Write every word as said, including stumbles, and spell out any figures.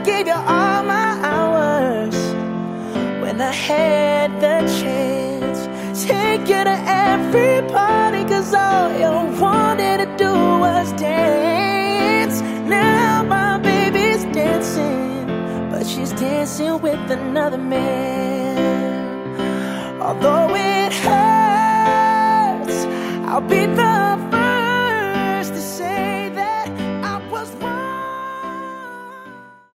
gave you all my hours when I had the chance. Take you to every party, cause all you wanted to do was dance. Now my baby's dancing, but she's dancing with another man. Although it hurts, I'll be the